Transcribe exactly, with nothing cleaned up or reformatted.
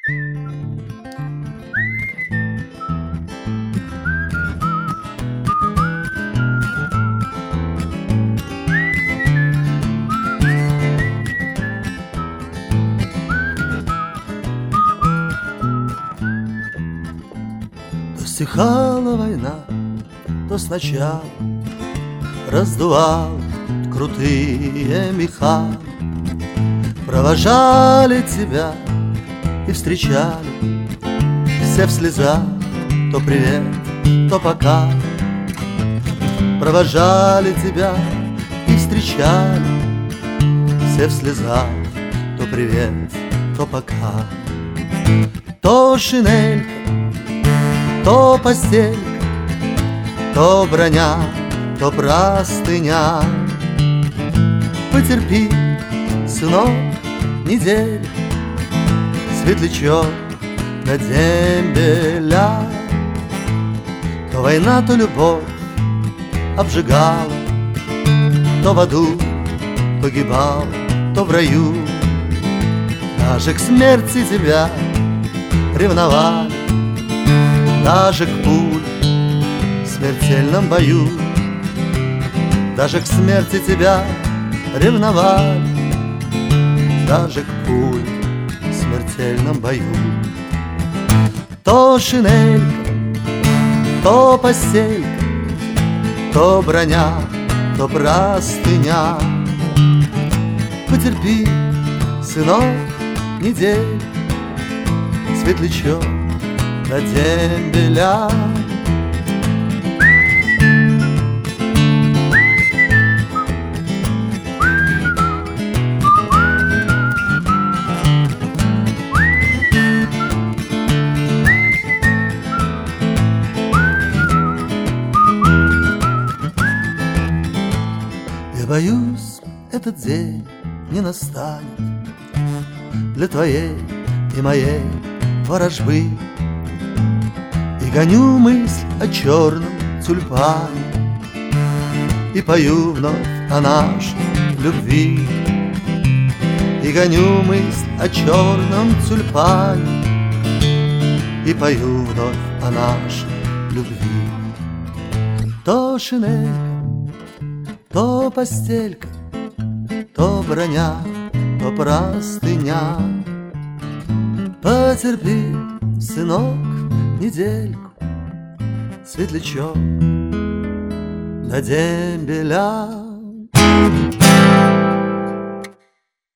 Стихала война, то сначала раздувал крутые меха, провожали тебя и встречали все в слезах, то привет, то пока. Провожали тебя и встречали все в слезах, то привет, то пока. То шинелька, то постелька, то броня, то простыня. Потерпи, сынок, неделю, светлячок на дембеля. То война, то любовь обжигала, то в аду погибал, то в раю. Даже к смерти тебя ревновали, даже к пуле в смертельном бою. Даже к смерти тебя ревновали, даже к пуле в смертельном бою. То шинелька, то постелька, то броня, то простыня. Потерпи, сынок, неделю, светлячок на дембеля. Я боюсь, этот день не настанет для твоей и моей ворожбы. И гоню мысль о черном тюльпане, и пою вновь о нашей любви. И гоню мысль о черном тюльпане, и пою вновь о нашей любви. То шинелька, то постелька, то броня, то простыня. Потерпи, сынок, недельку, светлячок на дембеля.